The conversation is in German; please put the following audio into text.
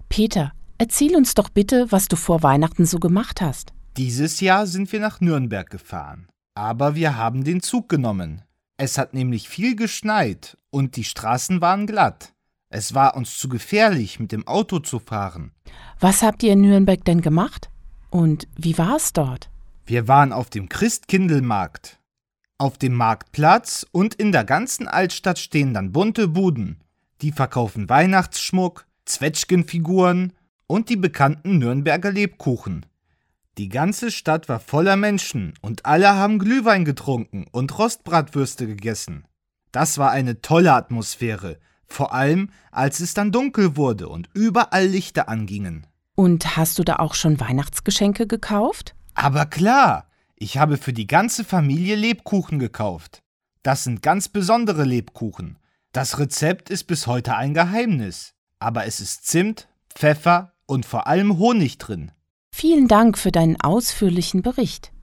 Peter, erzähl uns doch bitte, was du vor Weihnachten so gemacht hast. Dieses Jahr sind wir nach Nürnberg gefahren. Aber wir haben den Zug genommen. Es hat nämlich viel geschneit und die Straßen waren glatt. Es war uns zu gefährlich, mit dem Auto zu fahren. Was habt ihr in Nürnberg denn gemacht? Und wie war es dort? Wir waren auf dem Christkindlmarkt. Auf dem Marktplatz und in der ganzen Altstadt stehen dann bunte Buden. Die verkaufen Weihnachtsschmuck, Zwetschgenfiguren und die bekannten Nürnberger Lebkuchen. Die ganze Stadt war voller Menschen und alle haben Glühwein getrunken und Rostbratwürste gegessen. Das war eine tolle Atmosphäre, vor allem als es dann dunkel wurde und überall Lichter angingen. Und hast du da auch schon Weihnachtsgeschenke gekauft? Aber klar, ich habe für die ganze Familie Lebkuchen gekauft. Das sind ganz besondere Lebkuchen. Das Rezept ist bis heute ein Geheimnis, aber es ist Zimt, Pfeffer und vor allem Honig drin. Vielen Dank für deinen ausführlichen Bericht.